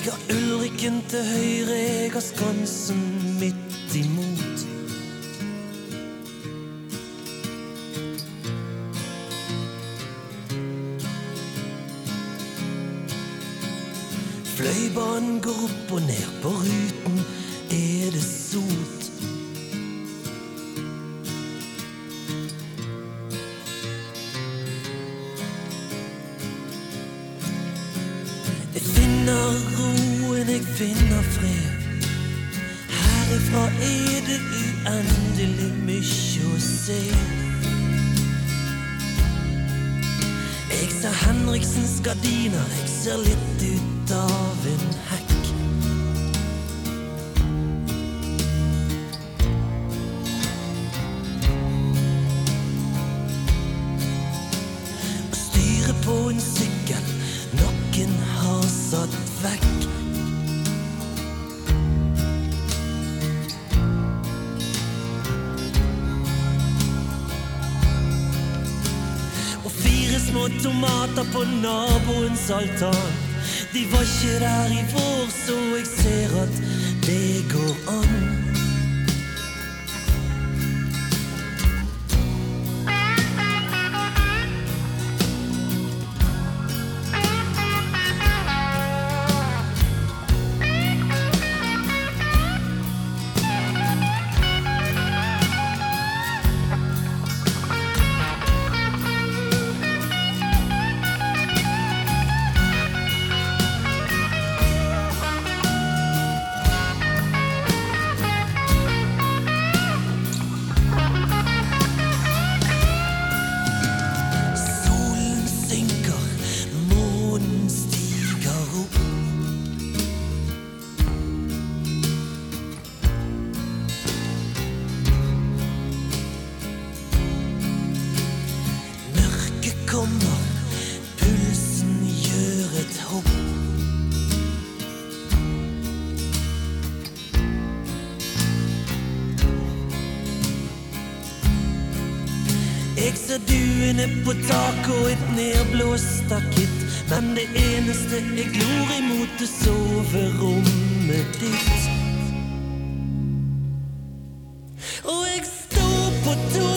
har Ulrikken til høyre, jeg har Skansen midt imot. Fløibanen går opp og ned, på ruten er det sot. Jeg finner roen, jeg finner fred. Herifra er det uendelig mye å se. Jeg ser Henriksens gardiner, jeg ser litt ut av en hekk. Og styrer på en sykkel, noen har satt vekk. Og 4 små tomater på naboens altan. De var ikke der i vår, så jeg ser at det går an. Pulsen gjør et hopp. Jeg ser duene på tak og et nedblåst stakitt, men det eneste jeg glor imot er soverommet ditt. Og jeg står på tå